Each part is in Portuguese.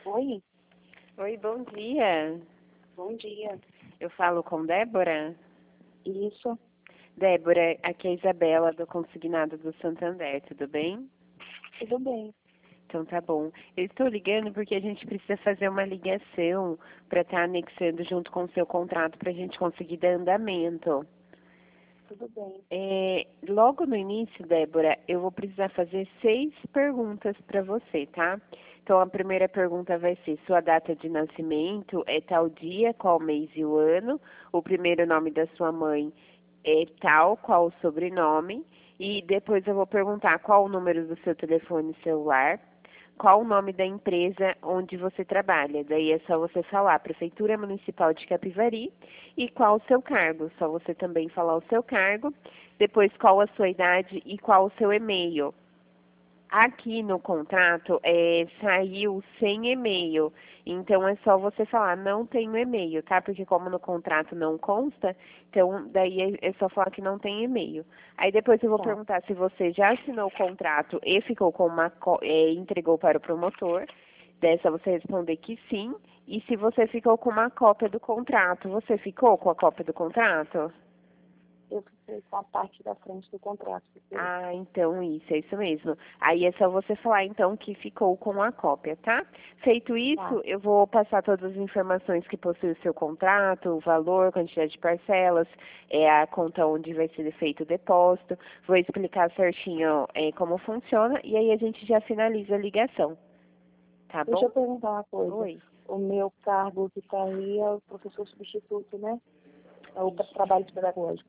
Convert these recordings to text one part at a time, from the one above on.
Oi, Oi, bom dia. bom dia. Eu falo com Débora? Isso, Débora, aqui é a Isabela do Consignado do Santander, tudo bem? tudo bem. Então tá bom. Eu estou ligando porque a gente precisa fazer uma ligação para estar anexando junto com o seu contrato para a gente conseguir dar andamento. Tudo bem. Logo no início, Débora, eu vou precisar fazer 6 perguntas para você, tá? Então, a primeira pergunta vai ser: sua data de nascimento é tal dia, qual mês e o ano? O primeiro nome da sua mãe é tal, qual o sobrenome? E depois eu vou perguntar qual o número do seu telefone celular, qual o nome da empresa onde você trabalha. Daí é só você falar Prefeitura Municipal de Capivari e qual o seu cargo. Só você também falar o seu cargo, depois qual a sua idade e qual o seu e-mail. Aqui no contrato saiu sem e-mail, então é só você falar não tenho e-mail, tá? Porque como no contrato não consta, então daí é só falar que não tem e-mail. Aí depois eu vou Tá. perguntar se você já assinou o contrato e ficou com entregou para o promotor. Dessa você responder que sim. E se você ficou com uma cópia do contrato, você ficou com a cópia do contrato? Eu fiquei com a parte da frente do contrato. Ah, então é isso mesmo. Aí é só você falar então que ficou com a cópia, tá? Feito Tá. isso, eu vou passar todas as informações que possui o seu contrato, o valor, quantidade de parcelas, a conta onde vai ser feito o depósito, vou explicar certinho como funciona e aí a gente já finaliza a ligação, tá Deixa bom? eu perguntar uma coisa. Oi. O meu cargo que está aí é o professor substituto, né? É o trabalho pedagógico.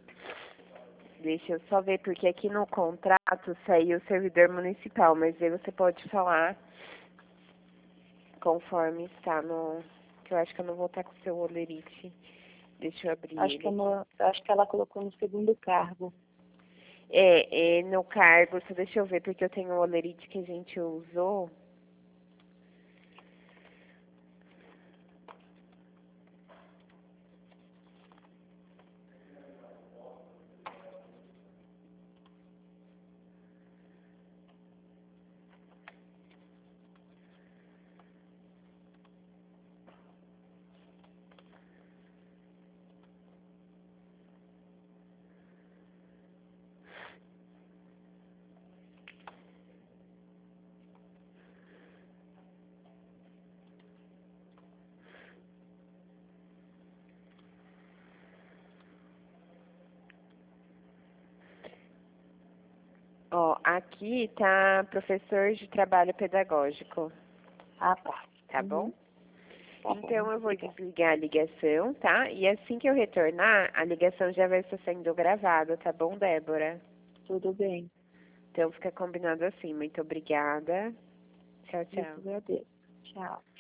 Deixa eu só ver, porque aqui no contrato saiu servidor municipal, mas aí você pode falar conforme está no. Que eu acho que eu não vou estar com o seu olerite. Deixa eu abrir Acho que, ele aqui. acho que ela colocou no segundo cargo. No cargo, só deixa eu ver, porque eu tenho o olerite que a gente usou. Ó, aqui tá professor de trabalho pedagógico, Ah, tá. tá bom? Uhum. Tá bom, Então muito eu vou obrigada. desligar a ligação, tá? E assim que eu retornar, a ligação já vai estar sendo gravada, tá bom, Débora? Tudo bem. Então fica combinado assim. Muito obrigada. Tchau, Eu que tchau. agradeço. Tchau.